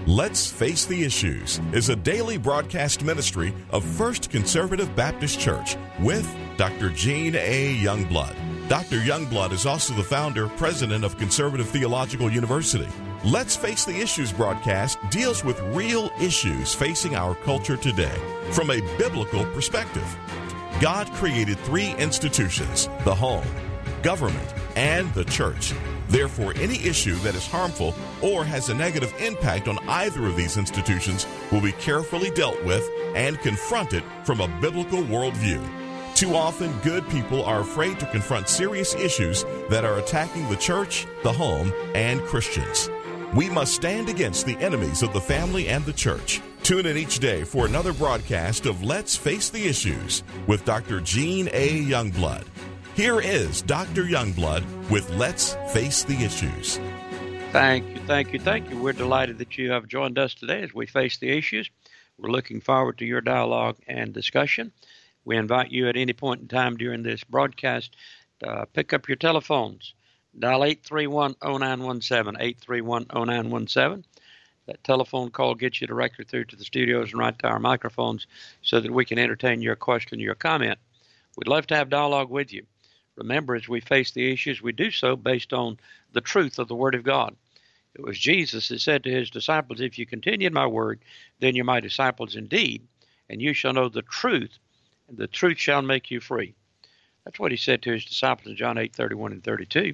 Let's Face the Issues is a daily broadcast ministry of First Conservative Baptist Church with Dr. Gene A. Youngblood. Dr. Youngblood is also the founder, president of Conservative Theological University. Let's Face the Issues broadcast deals with real issues facing our culture today from a biblical perspective. God created three institutions: the home, government, and the church. Therefore, any issue that is harmful or has a negative impact on either of these institutions will be carefully dealt with and confronted from a biblical worldview. Too often, good people are afraid to confront serious issues that are attacking the church, the home, and Christians. We must stand against the enemies of the family and the church. Tune in each day for another broadcast of Let's Face the Issues with Dr. Gene A. Youngblood. Here is Dr. Youngblood with Let's Face the Issues. Thank you. We're delighted that you have joined us today as we face the issues. We're looking forward to your dialogue and discussion. We invite you at any point in time during this broadcast to pick up your telephones. Dial 831-0917, 831-0917. That telephone call gets you directly through to the studios and right to our microphones so that we can entertain your question, your comment. We'd love to have dialogue with you. Remember, as we face the issues, we do so based on the truth of the Word of God. It was Jesus that said to his disciples, "If you continue in my word, then you're my disciples indeed, and you shall know the truth, and the truth shall make you free." That's what he said to his disciples in John 8:31 and 32.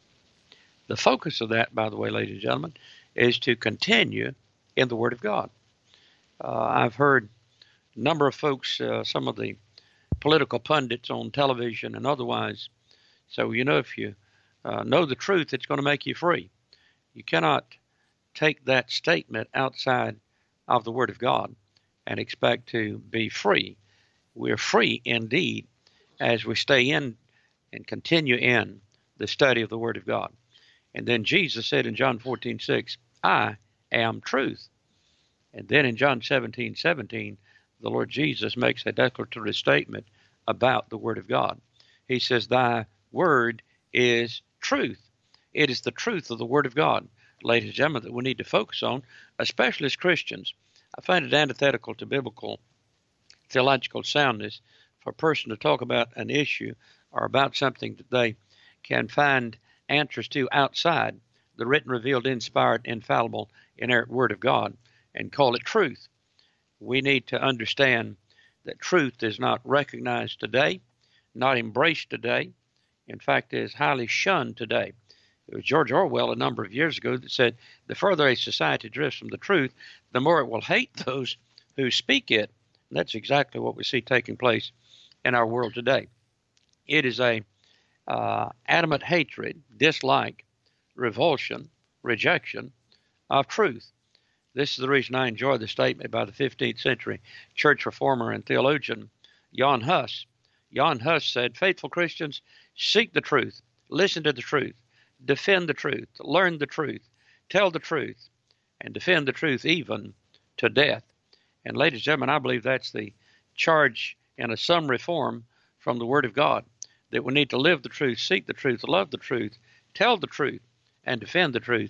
The focus of that, by the way, ladies and gentlemen, is to continue in the Word of God. I've heard a number of folks, some of the political pundits on television and otherwise, so if you know the truth, it's going to make you free. You cannot take that statement outside of the Word of God and expect to be free. We're free indeed as we stay in and continue in the study of the Word of God. And then Jesus said in John 14:6, "I am truth." And then in John 17:17, the Lord Jesus makes a declaratory statement about the Word of God. He says, "Thy word is truth." It is the truth of the Word of God, ladies and gentlemen, that we need to focus on, especially as Christians. I find it antithetical to biblical theological soundness for a person to talk about an issue or about something that they can find answers to outside the written, revealed, inspired, infallible, inerrant Word of God and call it truth. We need to understand that truth is not recognized today, not embraced today. In fact, it is highly shunned today. It was George Orwell a number of years ago that said, "The further a society drifts from the truth, the more it will hate those who speak it." And that's exactly what we see taking place in our world today. It is a adamant hatred, dislike, revulsion, rejection of truth. This is the reason I enjoy the statement by the 15th century church reformer and theologian Jan Hus. Jan Hus said, "Faithful Christians, seek the truth, listen to the truth, defend the truth, learn the truth, tell the truth, and defend the truth even to death." And ladies and gentlemen, I believe that's the charge in a summary form from the Word of God, that we need to live the truth, seek the truth, love the truth, tell the truth, and defend the truth,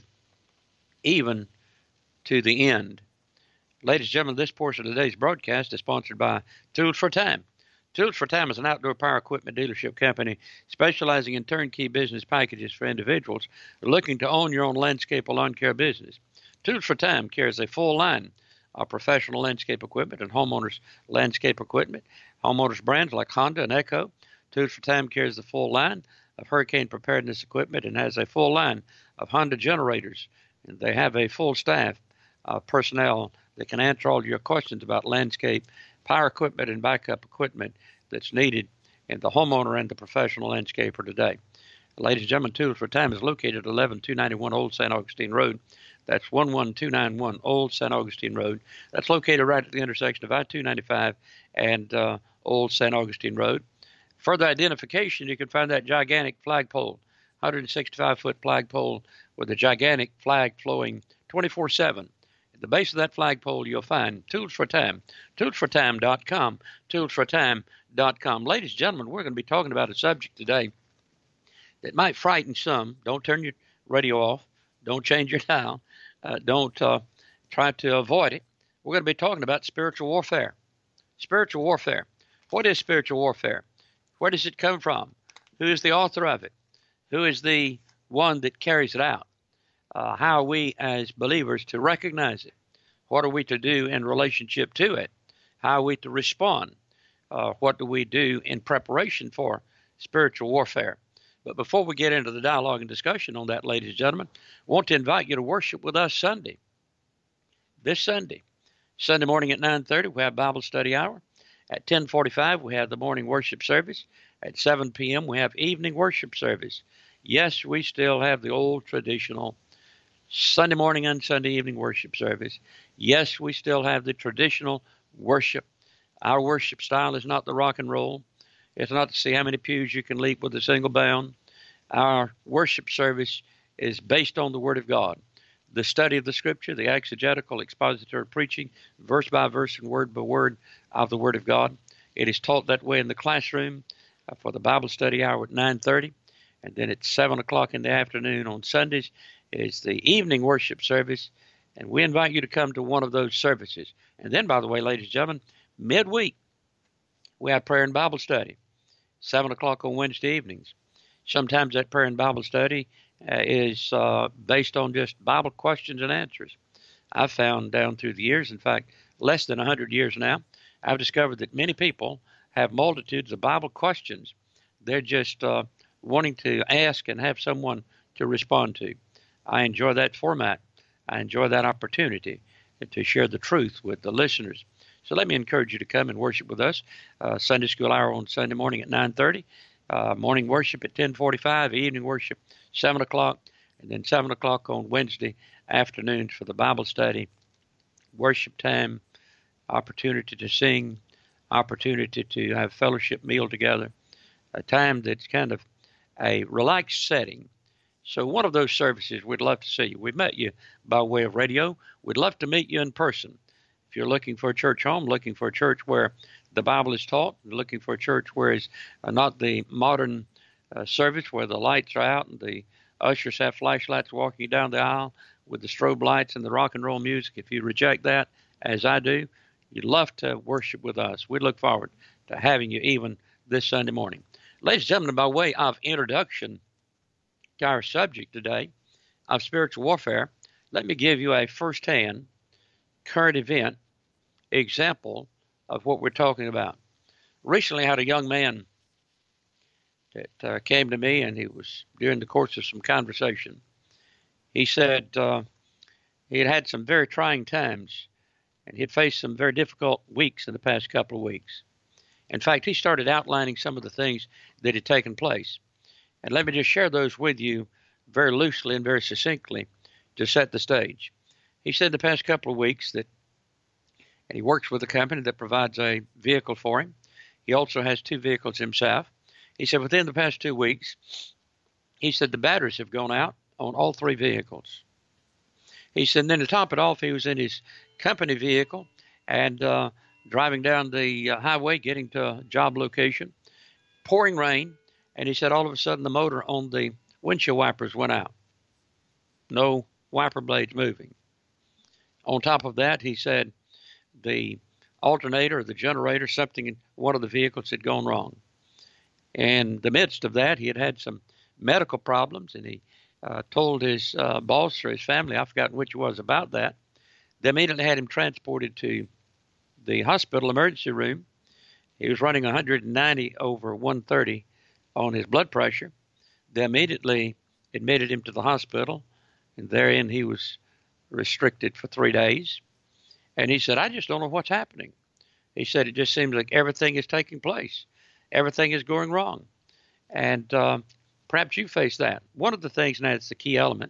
even to the end. Ladies and gentlemen, this portion of today's broadcast is sponsored by Tools for Time. Tools for Time is an outdoor power equipment dealership company specializing in turnkey business packages for individuals looking to own your own landscape or lawn care business. Tools for Time carries a full line of professional landscape equipment and homeowners landscape equipment. Homeowners brands like Honda and Echo. Tools for Time carries the full line of hurricane preparedness equipment and has a full line of Honda generators. And they have a full staff of personnel that can answer all your questions about landscape, power equipment, and backup equipment that's needed in the homeowner and the professional landscaper today. Ladies and gentlemen, Tools for Time is located at 11291 Old St. Augustine Road. That's 11291 Old St. Augustine Road. That's located right at the intersection of I-295 and Old St. Augustine Road. Further identification, you can find that gigantic flagpole, 165-foot flagpole with a gigantic flag flowing 24/7. At the base of that flagpole, you'll find Tools for Time, toolsfortime.com, toolsfortime.com. Ladies and gentlemen, we're going to be talking about a subject today that might frighten some. Don't turn your radio off. Don't change your dial. Don't try to avoid it. We're going to be talking about spiritual warfare. Spiritual warfare. What is spiritual warfare? Where does it come from? Who is the author of it? Who is the one that carries it out? How are we as believers to recognize it? What are we to do in relationship to it? How are we to respond? What do we do in preparation for spiritual warfare? But before we get into the dialogue and discussion on that, ladies and gentlemen, I want to invite you to worship with us Sunday. This Sunday morning at 9:30, we have Bible study hour. At 10:45, we have the morning worship service. At 7 p.m., we have evening worship service. Yes, we still have the old traditional Sunday morning and Sunday evening worship service. Yes, we still have the traditional worship. Our worship style is not the rock and roll. It's not to see how many pews you can leap with a single bound. Our worship service is based on the Word of God. The study of the Scripture, the exegetical, expository preaching, verse by verse and word by word of the Word of God. It is taught that way in the classroom for the Bible study hour at 9:30. And then at 7 o'clock in the afternoon on Sundays is the evening worship service. And we invite you to come to one of those services. And then, by the way, ladies and gentlemen, midweek, we have prayer and Bible study, 7 o'clock on Wednesday evenings. Sometimes that prayer and Bible study is based on just Bible questions and answers. I've found down through the years, in fact, less than 100 years now, I've discovered that many people have multitudes of Bible questions. They're just wanting to ask and have someone to respond to. I enjoy that format. I enjoy that opportunity to share the truth with the listeners. So let me encourage you to come and worship with us. Sunday school hour on Sunday morning at 9:30. Morning worship at 10:45. Evening worship 7 o'clock. And then 7 o'clock on Wednesday afternoons for the Bible study. Worship time. Opportunity to sing. Opportunity to have fellowship meal together. A time that's kind of a relaxed setting. So one of those services, we'd love to see you. We've met you by way of radio. We'd love to meet you in person. If you're looking for a church home, looking for a church where the Bible is taught, looking for a church where it's not the modern service where the lights are out and the ushers have flashlights walking you down the aisle with the strobe lights and the rock and roll music. If you reject that, as I do, you'd love to worship with us. We look forward to having you even this Sunday morning. Ladies and gentlemen, by way of introduction to our subject today of spiritual warfare, let me give you a firsthand current event example of what we're talking about. Recently, I had a young man that came to me, and he was during the course of some conversation. He said he had had some very trying times, and he had faced some very difficult weeks in the past couple of weeks. In fact, he started outlining some of the things that had taken place. And let me just share those with you very loosely and very succinctly to set the stage. He said the past couple of weeks that, and he works with a company that provides a vehicle for him. He also has 2 vehicles himself. He said within the past 2 weeks, he said the batteries have gone out on all 3 vehicles. He said, and then to top it off, he was in his company vehicle and driving down the highway, getting to a job location, pouring rain, and he said all of a sudden the motor on the windshield wipers went out. No wiper blades moving. On top of that, he said the alternator or the generator, something in one of the vehicles had gone wrong. In the midst of that, he had had some medical problems, and he told his boss or his family, I've forgotten which it was, about that. They immediately had him transported to the hospital emergency room. He was running 190/130 on his blood pressure. They immediately admitted him to the hospital, and therein he was restricted for 3 days. And he said, I just don't know what's happening. He said, it just seems like everything is taking place. Everything is going wrong. And perhaps you face that. One of the things, and that's the key element,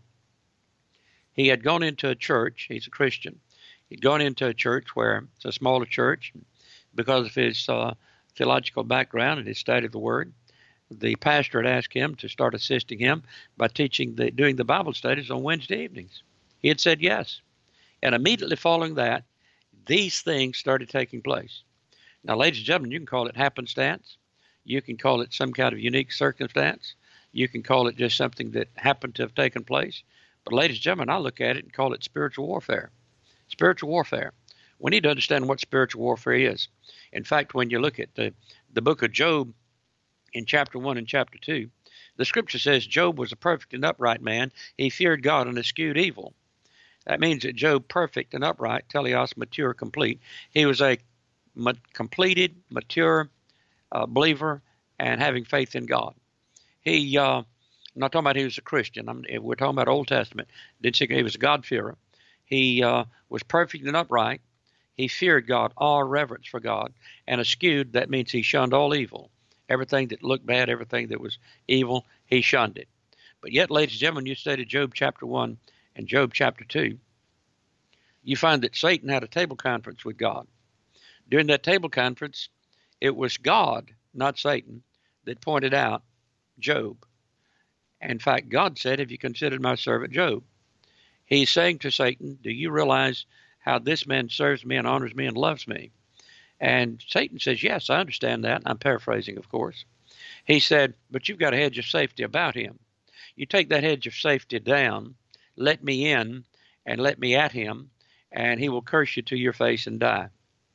he had gone into a church. He's a Christian. He'd gone into a church where it's a smaller church. Because of his theological background and his study of the Word, the pastor had asked him to start assisting him by doing the Bible studies on Wednesday evenings. He had said yes. And immediately following that, these things started taking place. Now, ladies and gentlemen, you can call it happenstance. You can call it some kind of unique circumstance. You can call it just something that happened to have taken place. But ladies and gentlemen, I look at it and call it spiritual warfare. Spiritual warfare. We need to understand what spiritual warfare is. In fact, when you look at the book of Job in chapter 1 and chapter 2, the scripture says Job was a perfect and upright man. He feared God and eschewed evil. That means that Job, perfect and upright, teleos, mature, complete. He was a completed, mature believer and having faith in God. I'm not talking about he was a Christian. We're talking about Old Testament. Didn't say he was a God-fearer. He was perfect and upright. He feared God, awe, reverence for God, and eschewed. That means he shunned all evil. Everything that looked bad, everything that was evil, he shunned it. But yet, ladies and gentlemen, you study Job chapter 1 and Job chapter 2, you find that Satan had a table conference with God. During that table conference, it was God, not Satan, that pointed out Job. In fact, God said, have you considered my servant Job? He's saying to Satan, do you realize how this man serves me and honors me and loves me? And Satan says, yes, I understand that. I'm paraphrasing, of course. He said, but you've got a hedge of safety about him. You take that hedge of safety down, let me in, and let me at him, and he will curse you to your face and die.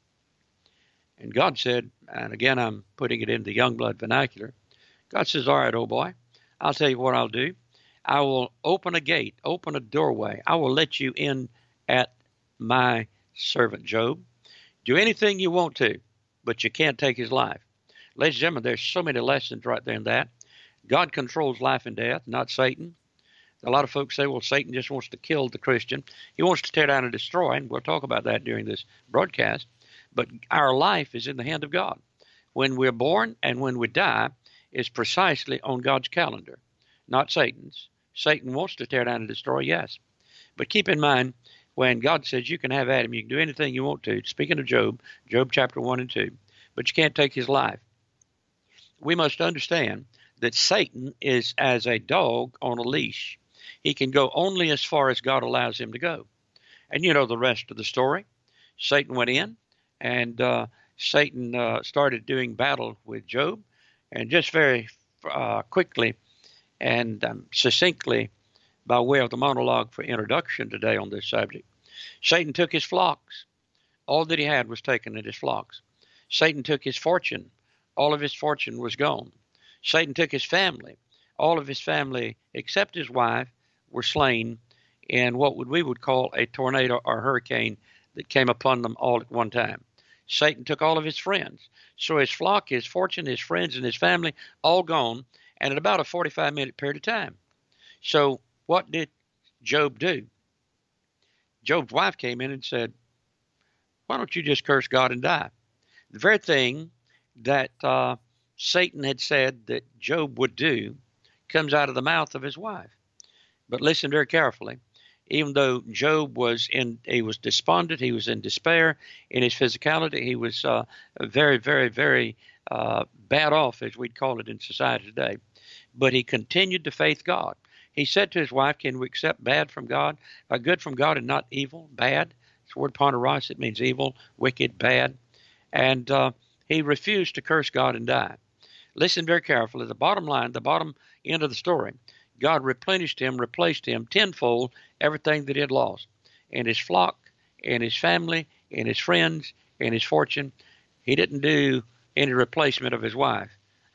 And God said, and again I'm putting it in the Youngblood vernacular, God says, all right, old boy, I'll tell you what I'll do. I will open a gate, open a doorway. I will let you in at my servant Job. Do anything you want to, but you can't take his life. Ladies and gentlemen, there's so many lessons right there in that. God controls life and death, not Satan. A lot of folks say, well, Satan just wants to kill the Christian. He wants to tear down and destroy, and we'll talk about that during this broadcast. But our life is in the hand of God. When we're born and when we die is precisely on God's calendar, not Satan's. Satan wants to tear down and destroy, yes. But keep in mind, when God says you can have Adam, you can do anything you want to, speaking of Job, Job chapter 1 and 2, but you can't take his life. We must understand that Satan is as a dog on a leash. He can go only as far as God allows him to go. And you know the rest of the story. Satan went in, and Satan started doing battle with Job. And just very quickly and succinctly, by way of the monologue for introduction today on this subject, Satan took his flocks. All that he had was taken in his flocks. Satan took his fortune. All of his fortune was gone. Satan took his family. All of his family, except his wife, were slain in what we would call a tornado or hurricane that came upon them all at one time. Satan took all of his friends. So his flock, his fortune, his friends, and his family, all gone, and in about a 45-minute period of time. So what did Job do? Job's wife came in and said, why don't you just curse God and die? The very thing that Satan had said that Job would do comes out of the mouth of his wife. But listen very carefully. Even though Job he was despondent, he was in despair in his physicality, he was very, very, very bad off, as we'd call it in society today. But he continued to faith God. He said to his wife, can we accept bad from God, good from God and not evil, bad? It's the word poneros, it means evil, wicked, bad. And he refused to curse God and die. Listen very carefully. The bottom line, the bottom end of the story, God replenished him, replaced him tenfold everything that he had lost. In his flock, in his family, in his friends, in his fortune. He didn't do any replacement of his wife.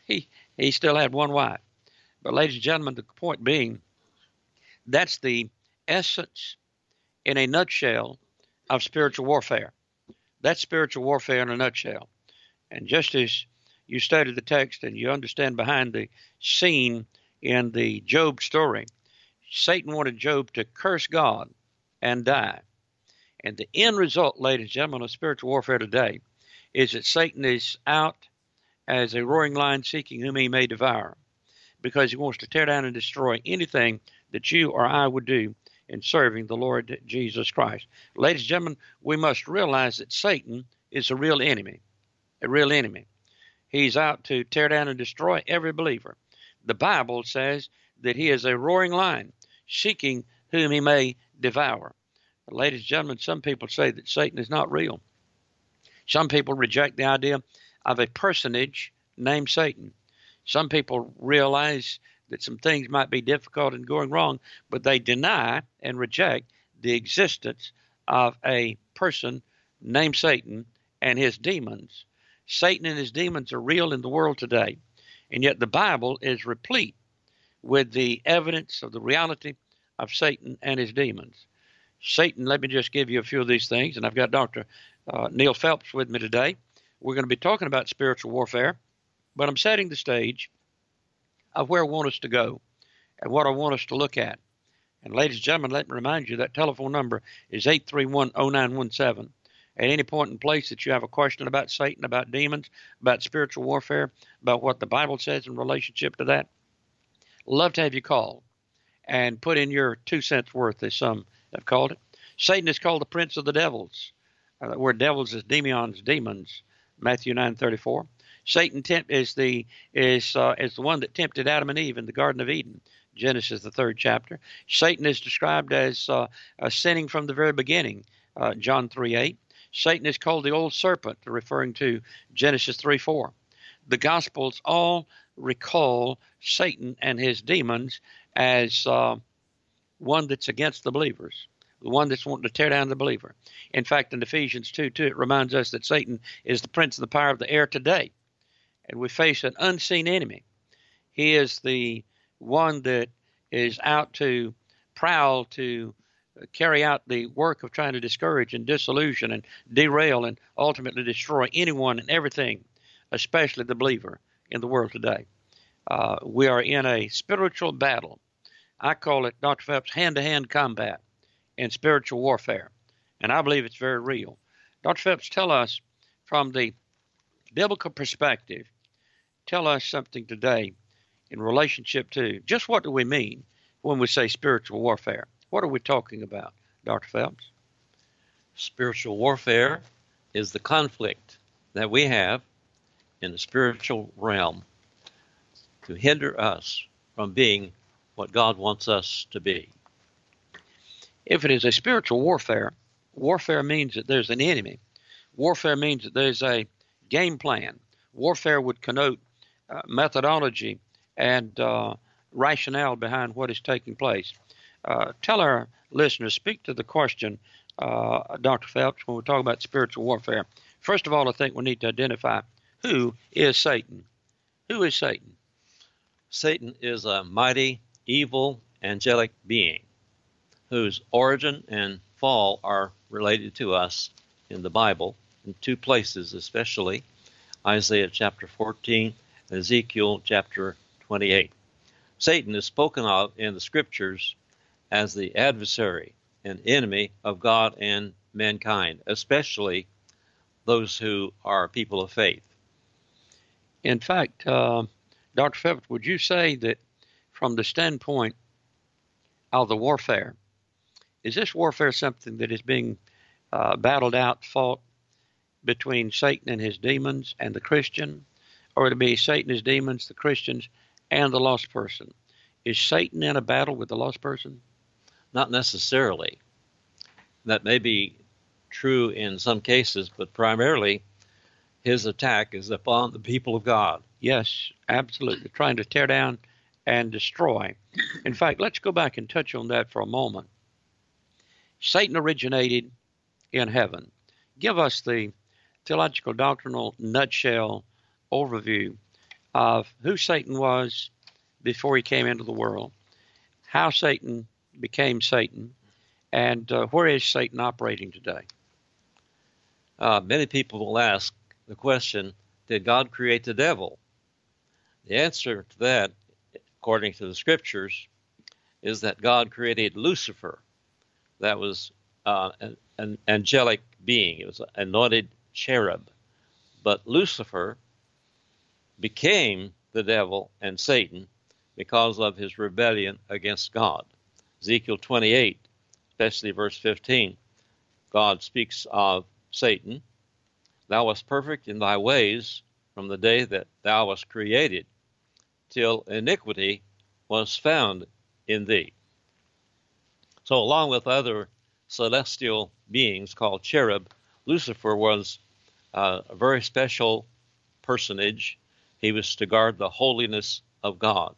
He still had one wife. But ladies and gentlemen, the point being, that's the essence in a nutshell of spiritual warfare. That's spiritual warfare in a nutshell. And just as you study the text and you understand behind the scene in the Job story, Satan wanted Job to curse God and die. And the end result, ladies and gentlemen, of spiritual warfare today is that Satan is out as a roaring lion seeking whom he may devour, because he wants to tear down and destroy anything that you or I would do in serving the Lord Jesus Christ. Ladies and gentlemen, we must realize that Satan is a real enemy, a real enemy. He's out to tear down and destroy every believer. The Bible says that he is a roaring lion, seeking whom he may devour. But ladies and gentlemen, some people say that Satan is not real. Some people reject the idea of a personage named Satan. Some people realize that some things might be difficult and going wrong, but they deny and reject the existence of a person named Satan and his demons. Satan and his demons are real in the world today, and yet the Bible is replete with the evidence of the reality of Satan and his demons. Satan, let me just give you a few of these things, and I've got Dr. Neil Phelps with me today. We're going to be talking about spiritual warfare, but I'm setting the stage of where I want us to go and what I want us to look at. And ladies and gentlemen, let me remind you that telephone number is 831-0917. At any point in place that you have a question about Satan, about demons, about spiritual warfare, about what the Bible says in relationship to that, love to have you call and put in your 2 cents worth, as some have called it. Satan is called the prince of the devils. The word devils is demions, demons, Matthew 9:34. Satan is the one that tempted Adam and Eve in the Garden of Eden, Genesis the 3rd chapter. Satan is described as sinning from the very beginning, John 3:8. Satan is called the old serpent, referring to Genesis 3:4. The Gospels all recall Satan and his demons as one that's against the believers, the one that's wanting to tear down the believer. In fact, in Ephesians 2:2, it reminds us that Satan is the prince of the power of the air today, and we face an unseen enemy. He is the one that is out to prowl, to carry out the work of trying to discourage and disillusion and derail and ultimately destroy anyone and everything, especially the believer in the world today. We are in a spiritual battle. I call it, Dr. Phelps, hand-to-hand combat in spiritual warfare, and I believe it's very real. Dr. Phelps, tell us from the biblical perspective, tell us something today in relationship to just what do we mean when we say spiritual warfare? What are we talking about, Dr. Phelps? Spiritual warfare is the conflict that we have in the spiritual realm to hinder us from being what God wants us to be. If it is a spiritual warfare, warfare means that there's an enemy. Warfare means that there's a game plan. Warfare would connote methodology and rationale behind what is taking place. Tell our listeners, speak to the question, Dr. Phelps, when we talk about spiritual warfare. First of all, I think we need to identify who is Satan. Who is Satan? Satan is a mighty, evil, angelic being whose origin and fall are related to us in the Bible in 2 places, especially Isaiah chapter 14 and Ezekiel chapter 28. Satan is spoken of in the scriptures as the adversary and enemy of God and mankind, especially those who are people of faith. In fact, Dr. Phelps, would you say that from the standpoint of the warfare, is this warfare something that is being battled out, fought between Satan and his demons and the Christian, or would it be Satan, his demons, the Christians, and the lost person? Is Satan in a battle with the lost person? Not necessarily. That may be true in some cases, but primarily his attack is upon the people of God. Yes, absolutely. Trying to tear down and destroy. In fact, let's go back and touch on that for a moment. Satan originated in heaven. Give us the theological doctrinal nutshell overview of who Satan was before he came into the world, how Satan became Satan, and where is Satan operating today? Many people will ask the question, did God create the devil? The answer to that, according to the scriptures, is that God created Lucifer. That was an angelic being. It was an anointed cherub. But Lucifer became the devil and Satan because of his rebellion against God. Ezekiel 28, especially verse 15, God speaks of Satan. Thou wast perfect in thy ways from the day that thou wast created, till iniquity was found in thee. So along with other celestial beings called cherub, Lucifer was a very special personage. He was to guard the holiness of God.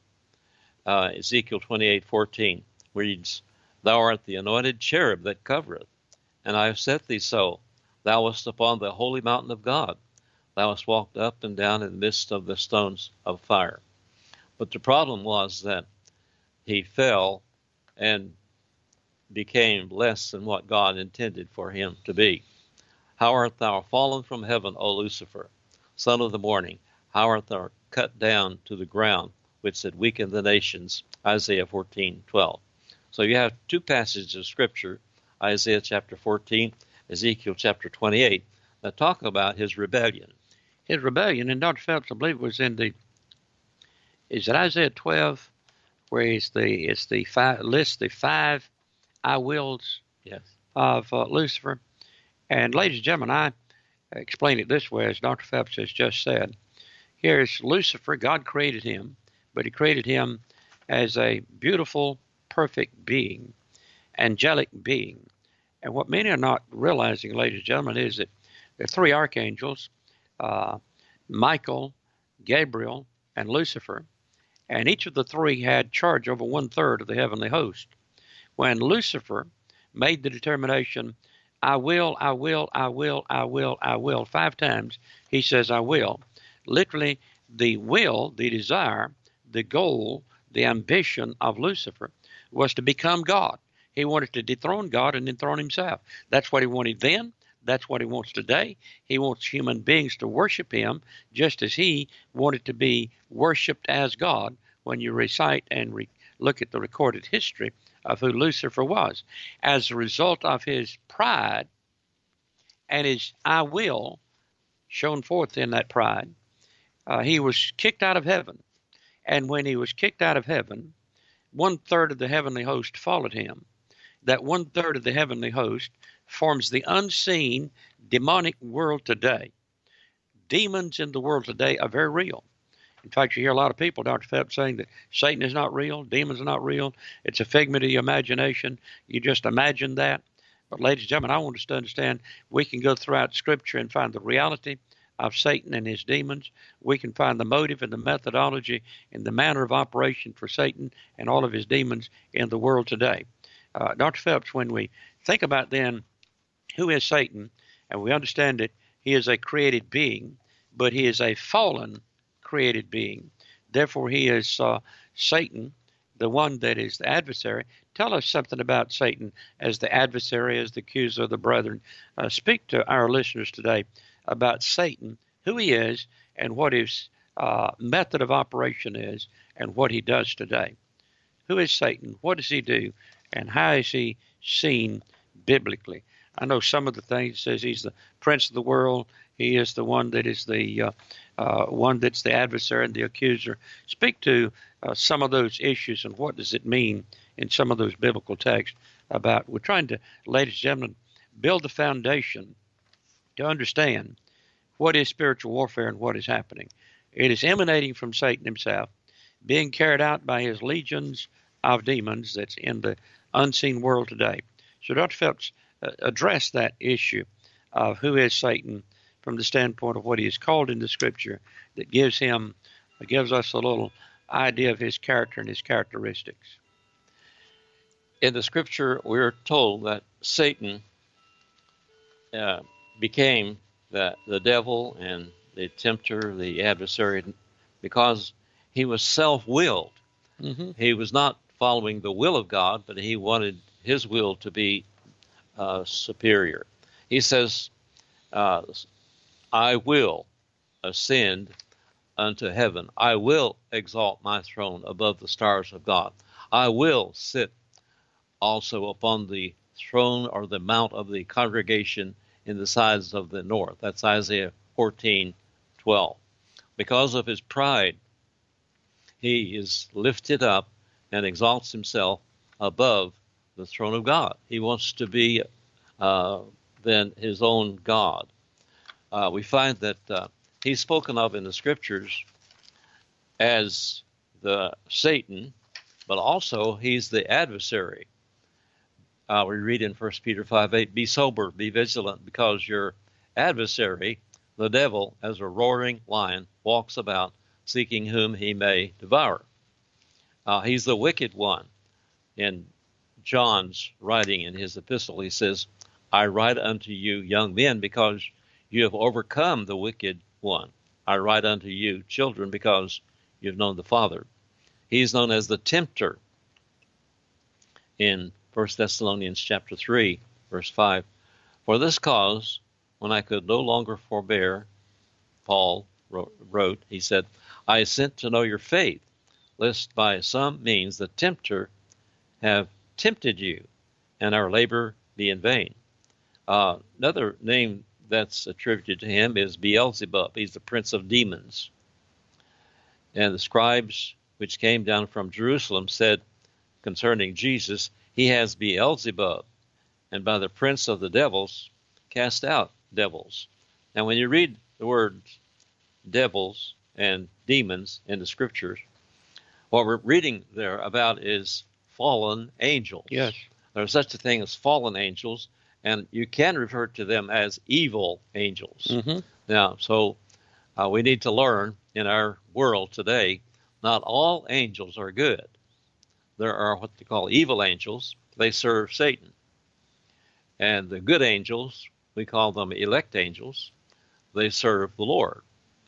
Ezekiel 28:14 reads, Thou art the anointed cherub that covereth, and I have set thee so. Thou wast upon the holy mountain of God. Thou hast walked up and down in the midst of the stones of fire. But the problem was that he fell and became less than what God intended for him to be. How art thou fallen from heaven, O Lucifer, son of the morning? How art thou cut down to the ground, which had weakened the nations? Isaiah 14:12. So you have two passages of Scripture, Isaiah chapter 14, Ezekiel chapter 28, that talk about his rebellion. His rebellion, and Dr. Phelps, I believe, was is it Isaiah 12, where lists the five I wills Yes. of Lucifer. And ladies and gentlemen, I explain it this way, as Dr. Phelps has just said. Here's Lucifer. God created him, but he created him as a beautiful, perfect being, angelic being. And what many are not realizing, ladies and gentlemen, is that there are three archangels, Michael, Gabriel, and Lucifer, and each of the three had charge over 1/3 of the heavenly host. When Lucifer made the determination, I will, I will, I will, I will, I will, 5 times, he says, I will. Literally, the will, the desire, the goal, the ambition of Lucifer was to become God. He wanted to dethrone God and enthrone himself. That's what he wanted then. That's what he wants today. He wants human beings to worship him just as he wanted to be worshiped as God when you recite and look at the recorded history of who Lucifer was. As a result of his pride and his I will shown forth in that pride, he was kicked out of heaven. And when he was kicked out of heaven, 1/3 of the heavenly host followed him. That 1/3 of the heavenly host forms the unseen demonic world today. Demons in the world today are very real. In fact, you hear a lot of people, Dr. Phelps, saying that Satan is not real, demons are not real, it's a figment of your imagination, you just imagine that. But ladies and gentlemen, I want us to understand we can go throughout Scripture and find the reality of Satan and his demons. We can find the motive and the methodology and the manner of operation for Satan and all of his demons in the world today. Dr. Phelps, when we think about then who is Satan, and we understand that he is a created being, but he is a fallen created being. Therefore, he is Satan, the one that is the adversary. Tell us something about Satan as the adversary, as the accuser of the brethren. Speak to our listeners today about Satan, who he is, and what his method of operation is, and what he does today. Who is Satan? What does he do? And how is he seen biblically? I know some of the things. It says he's the prince of the world. He is the one that is the one that's the adversary and the accuser. Speak to some of those issues and what does it mean in some of those biblical texts about. We're trying to, ladies and gentlemen, build the foundation to understand what is spiritual warfare and what is happening. It is emanating from Satan himself, being carried out by his legions of demons that's in the unseen world today. So Dr. Phelps, address that issue of who is Satan from the standpoint of what he is called in the Scripture that gives us a little idea of his character and his characteristics. In the Scripture, we're told that Satan became the devil and the tempter, the adversary, because he was self-willed. Mm-hmm. He was not following the will of God, but he wanted his will to be superior. He says, I will ascend unto heaven. I will exalt my throne above the stars of God. I will sit also upon the throne or the mount of the congregation in the sides of the north. That's Isaiah 14:12. Because of his pride, he is lifted up and exalts himself above the throne of God. He wants to be then his own God. We find that he's spoken of in the Scriptures as the Satan, but also he's the adversary. We read in 1 Peter 5:8, be sober, be vigilant, because your adversary, the devil, as a roaring lion, walks about seeking whom he may devour. He's the wicked one. In John's writing in his epistle, he says, I write unto you, young men, because you have overcome the wicked one. I write unto you, children, because you've known the Father. He's known as the tempter in 1 Thessalonians chapter 3, verse 5. For this cause, when I could no longer forbear, Paul wrote, he said, I sent to know your faith, lest by some means the tempter have tempted you, and our labor be in vain. Another name that's attributed to him is Beelzebub. He's the prince of demons. And the scribes which came down from Jerusalem said concerning Jesus, he has Beelzebub, and by the prince of the devils cast out devils. Now, when you read the word devils and demons in the scriptures, what we're reading there about is fallen angels. Yes. There's such a thing as fallen angels, and you can refer to them as evil angels. Mm-hmm. Now, so we need to learn in our world today, not all angels are good. There are what they call evil angels. They serve Satan. And the good angels, we call them elect angels. They serve the Lord.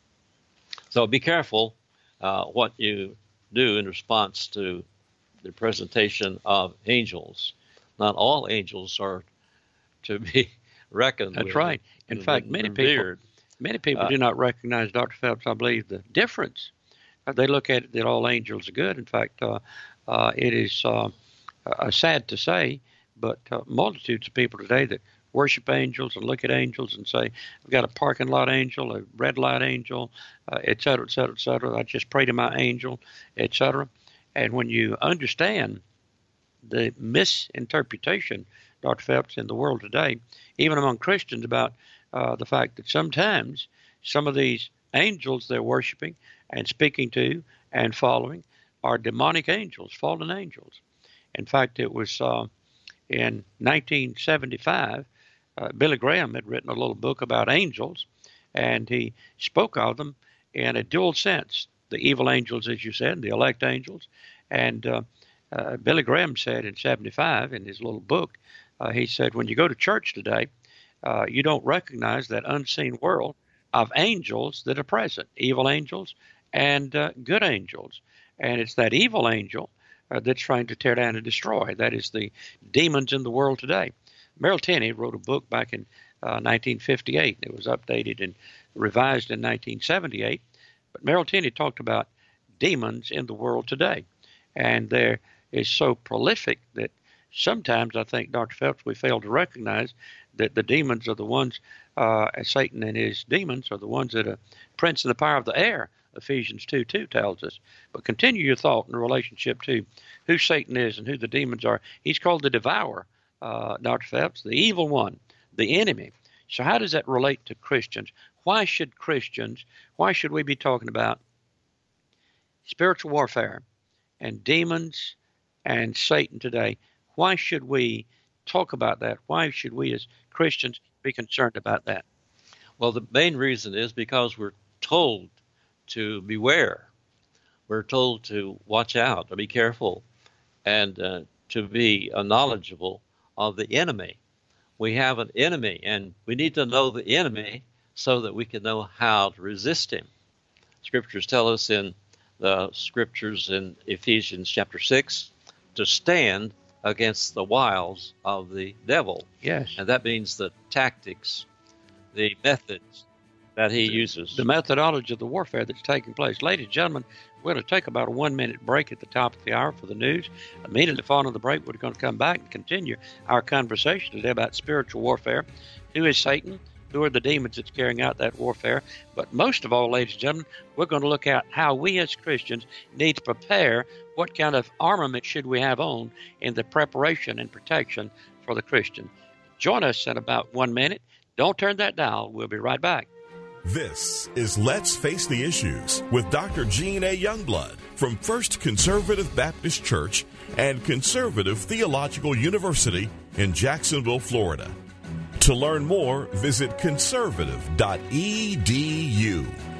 So be careful what you do in response to the presentation of angels. Not all angels are to be reckoned with. That's right. In fact, many people do not recognize, Dr. Phelps, I believe, the difference. They look at it that all angels are good. In fact, it is sad to say, but multitudes of people today that worship angels and look at angels and say, I've got a parking lot angel, a red light angel, et cetera, et cetera, et cetera. I just pray to my angel, et cetera. And when you understand the misinterpretation, Dr. Phelps, in the world today, even among Christians, about the fact that sometimes some of these angels they're worshiping and speaking to and following are demonic angels, fallen angels. In fact, it was in 1975, Billy Graham had written a little book about angels, and he spoke of them in a dual sense, the evil angels, as you said, the elect angels. And Billy Graham said in 75 in his little book, he said, when you go to church today, you don't recognize that unseen world of angels that are present, evil angels and good angels. And it's that evil angel that's trying to tear down and destroy. That is the demons in the world today. Merrill Tenney wrote a book back in 1958. It was updated and revised in 1978. But Merrill Tenney talked about demons in the world today. And there is so prolific that sometimes I think, Dr. Phelps, we fail to recognize that the demons are the ones, Satan and his demons are the ones that are prince of the power of the air, Ephesians 2:2 tells us. But continue your thought in relationship to who Satan is and who the demons are. He's called the devourer, Dr. Phelps, the evil one, the enemy. So how does that relate to Christians? Why should we be talking about spiritual warfare and demons and Satan today? Why should we talk about that? Why should we as Christians be concerned about that? Well, the main reason is because we're told to beware. We're told to watch out, to be careful, and to be knowledgeable of the enemy. We have an enemy, and we need to know the enemy so that we can know how to resist him. Scriptures tell us in the scriptures in Ephesians chapter 6 to stand against the wiles of the devil. Yes. And that means the tactics, the methods that he uses. The methodology of the warfare that's taking place. Ladies and gentlemen, we're going to take about a 1-minute break at the top of the hour for the news. Immediately following the break, we're going to come back and continue our conversation today about spiritual warfare. Who is Satan? Who are the demons that's carrying out that warfare? But most of all, ladies and gentlemen, we're going to look at how we as Christians need to prepare. What kind of armament should we have on in the preparation and protection for the Christian? Join us in about 1 minute. Don't turn that dial. We'll be right back. This is Let's Face the Issues with Dr. Gene A. Youngblood from First Conservative Baptist Church and Conservative Theological University in Jacksonville, Florida. To learn more, visit conservative.edu.